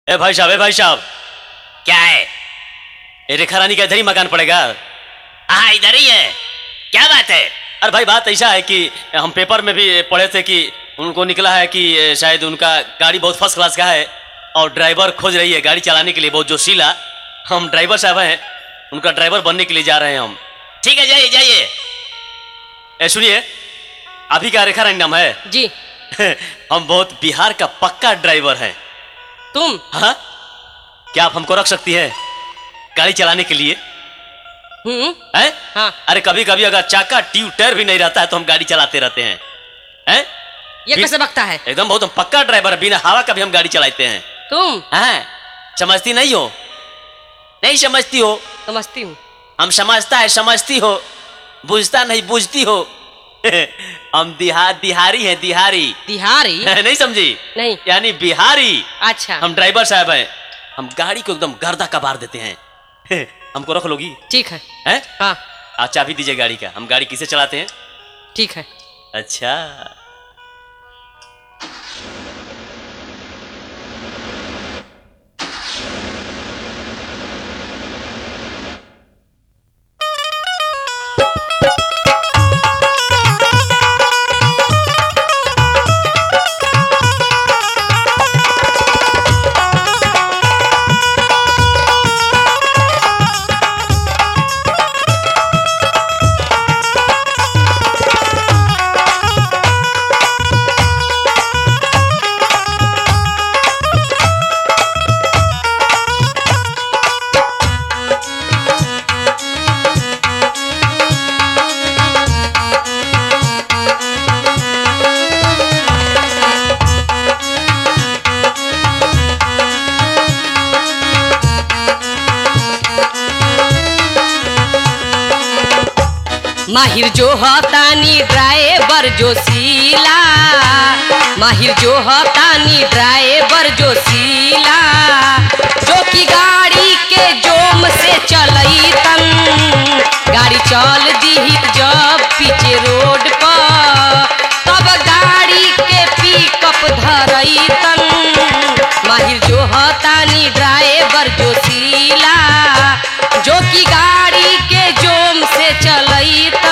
ए भाई साहब, ए भाई साहब, क्या है? ये रेखा रानी का इधर ही मकान पड़ेगा? हाँ, इधर ही है। क्या बात है? अरे भाई, बात ऐसा है कि हम पेपर में भी पढ़े थे कि उनको निकला है कि शायद उनका गाड़ी बहुत फर्स्ट क्लास का है और ड्राइवर खोज रही है गाड़ी चलाने के लिए, बहुत जोशीला। हम ड्राइवर साहब हैं, उनका ड्राइवर बनने के लिए जा रहे हैं हम। ठीक है, जाइए जाइए। ए सुनिए, अभी का रेखा रानी नाम है जी। हम बहुत बिहार का पक्का ड्राइवर हैं। तुम? हाँ, क्या आप हमको रख सकती हैं गाड़ी चलाने के लिए? हैं? हाँ। अरे कभी कभी अगर चाका ट्यूब टायर भी नहीं रहता है तो हम गाड़ी चलाते रहते हैं। हैं? ये कैसे बकता है? एकदम बहुत हम पक्का ड्राइवर है, बिना हवा का भी हम गाड़ी चलाते हैं। तुम? हाँ, समझती नहीं हो? नहीं समझती हो? समझती हूँ। हम समझता है, समझती हो, बुझता नहीं बुझती हो। हम दिहारी हैं, दिहारी। दिहारी? नहीं समझी? नहीं। यानी बिहारी। अच्छा। हम ड्राइवर साहब हैं, हम गाड़ी को एकदम गर्दा कबार देते हैं। हमको रख लोगी? ठीक है। हैं? हाँ। आप चाबी दीजिए गाड़ी का, हम गाड़ी किसे चलाते हैं? ठीक है। अच्छा, माहिर जो हतानी ड्राइवर जोशीला, माहिर जो हतानी ड्राइवर जोशीला, जो कि गाड़ी के जोम से चलई तन, गाड़ी चल दी जब पीछे रोड पर, तब गाड़ी के पिकअप धरई तन। माहिर जो हतानी ड्राइवर जोशीला, जो कि गाड़ी के जोम से चलई तन।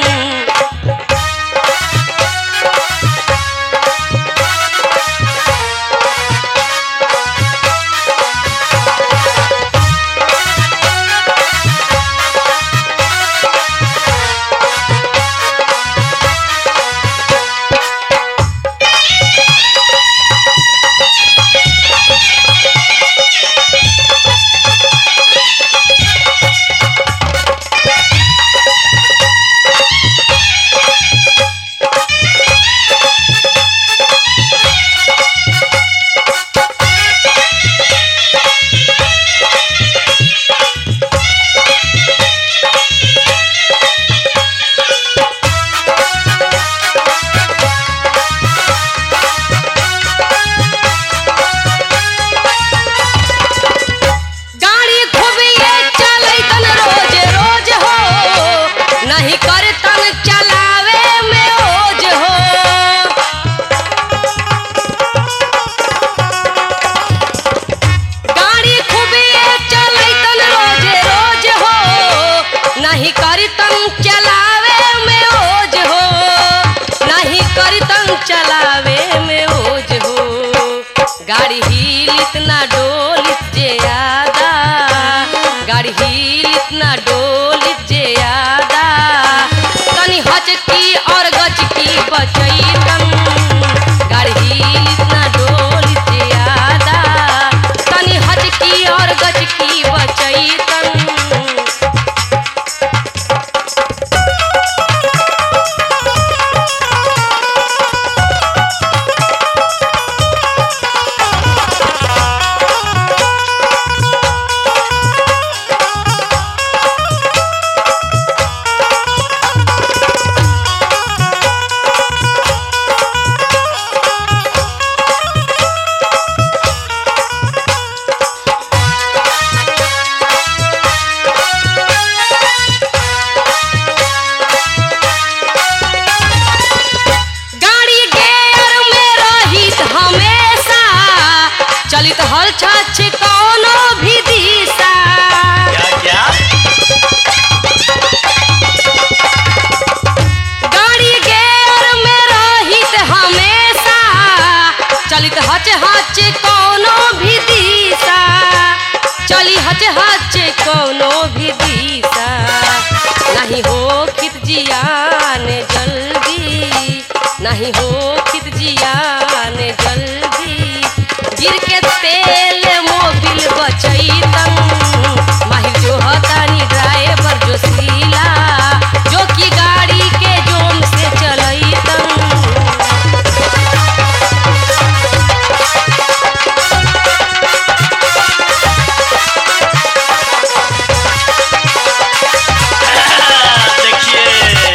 गाड़ी हिलित ना डोलित जे आदा, गाड़ी हिलित ना डोलित जे आदा, तनी हचकी और गचकी बचई तन, गाड़ी हिलित ना डोलित जे आदा, तनी हचकी और गचकी बचई तन। हच हच कौनो भी दिशा। क्या क्या? गाड़ी गेयर में रहित हमेशा, चलित हच हच कौनो भी दिशा, चली हच हच कौनो भी दिशा। नहीं हो खित जियान जल्दी, नहीं हो खित जियान जल्दी, गिर के तेल मोबिल बचैतन। माहिर जो हतानी ड्राइवर जो सीला, जो कि गाड़ी के जोम से चलैतन। देखिए,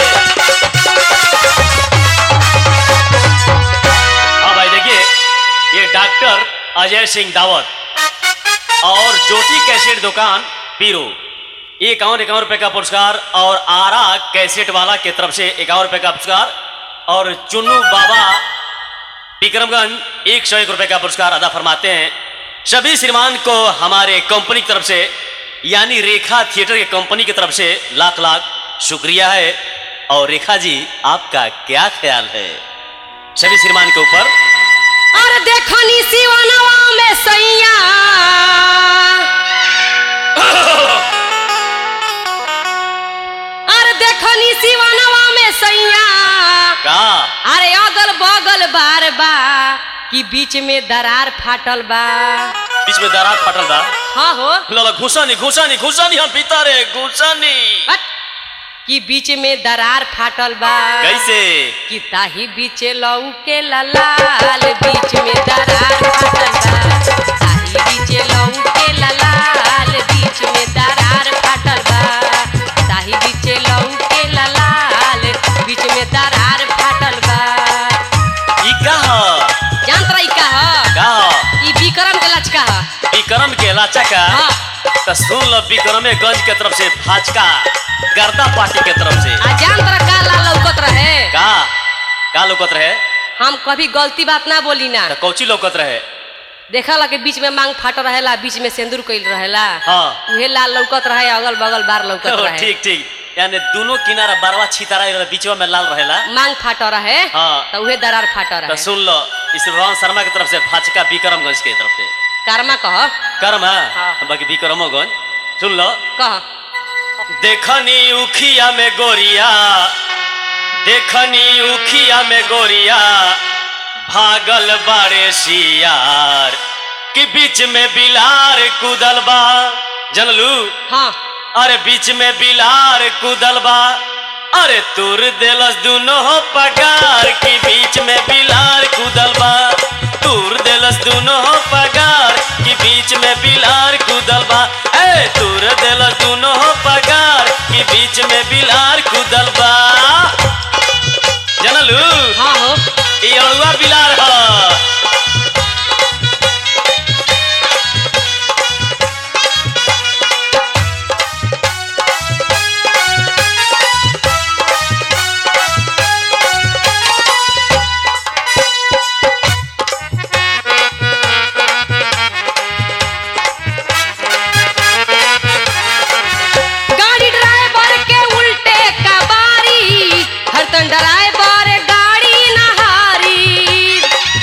हाँ भाई देखिए, ये डॉक्टर अजय सिंह दावत और ज्योति कैसेट दुकान पीरो, ये 51 रुपए का पुरस्कार, और आरा कैसेट वाला की तरफ से 51 रुपए का पुरस्कार, और चुन्नू बाबा विक्रमगंज 101 रुपए का पुरस्कार अदा फरमाते हैं। सभी श्रीमान को हमारे कंपनी की तरफ से, यानी रेखा थिएटर की कंपनी की तरफ से लाख लाख शुक्रिया है। और रेखा जी, आपका क्या ख्याल है सभी श्रीमान के ऊपर? अरे देखनी सिवनवा में सैया, अरे देखनी सिवनवा में सैया, का अरे अगल बगल बार बा कि बीच में दरार फाटल बा। बीच में दरार फाटल बा? हाँ हो। लला घुसानी घुसानी घुसानी, हम पीता रे घुसानी। हट! कि बीच में दरार फाटल बा। कैसे? कि ताही बीच लऊ के ललाल, बीच में दरार फाटल बा। ताही बीच लऊ के ललाल, बीच में दरार फाटल बा। ताही बीच लऊ के ललाल, बीच में दरार फाटल बा। ई का ह? जानत रही का ह? का ह? ई विक्रम के लचका ह। विक्रम के लाचा का? हाँ। तो सुन लो, विक्रमेगंज के तरफ से भाजपा गर्दा पार्टी के तरफ से। आ जान तरह का ला लौकत रहे? का लौकत रहे? हम कभी गलती बात ना बोली ना। तो कौची लौकत रहे? देखा ला के बीच में मांग फाट रहेला, बीच में सिंदूर कइल रहेला। हाँ। उहे लाल लौकत रहे, अगल बगल बार लौकत रहे। ठीक ठीक, यानी दोनों किनारा बारवा छितारा, बीचवा में लाल रहेला। मांग फाट रहे। हाँ। तो उहे दरार फाट तो रहे। सुन लो, इस रोहन शर्मा की तरफ से भाजपा विक्रमगंज के तरफ से कर्मा कह। कर्म हाँ। है, बाकी विक्रमगंज सुन लो। कह। देखनी उखिया में गोरिया, देखनी उखिया में गोरिया, भागल बारे सियार कि बीच में बिलार कूदल बा। जनलू? हाँ। अरे बीच में बिलार कूदल बा, अरे तुर देलस दोनों पगार कि बीच में बिलार कूदल बा। तुर देलस दोनों पगार कि बीच में बिलार कूदल बा। ए तुर देलस दोनों पगार कि बीच में बिलार कूदल बा। जनलू? हाँ हो। ये अड़ुआ बिलार ह। गाड़ी ड्राइवर के उल्टे कबारी, हरतन ड्राइवर गाड़ी नहारी।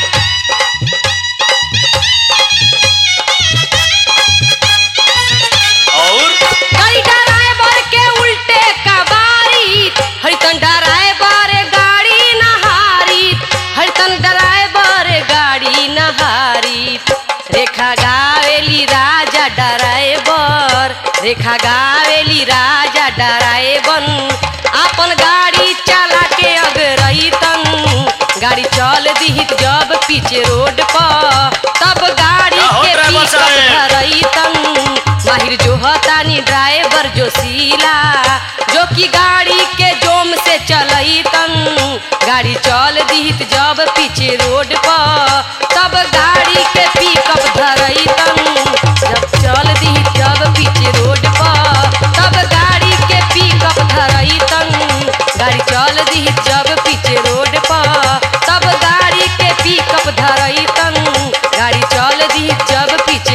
और गाड़ी ड्राइवर के उल्टे कबारी, हरतन ड्राइवर गाड़ी नहारी। हरतन ड्राइवर गाड़ी नहारी। रेखा गावेली राजा ड्राइवर, रेखा गावेली राजा ड्राइवन। अपन गाड़ी चला के अगरैतन, गाड़ी चल दीहित जब पीछे रोड पर, तब गाड़ी क्या हो के ड्राइवर पीछे साहब? धरैतन। माहिर जो हतानी ड्राइवर जो सीला, जो कि गाड़ी के जोम से चलैतन। गाड़ी चल दीहित जब पीछे रोड पर, तब गाड़ी के पिकअप धरैतन। जब चल दीहित जब पीछे रोड पर, तब गाड़ी के पिकअप धरैतन। गाड़ी चल दीहित जब पीछे रोड पर, तब गाड़ी के पिकअप धरैतन। गाड़ी चल दीहित जब पीछे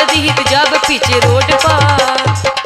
दिहित जब पीछे रोड पर।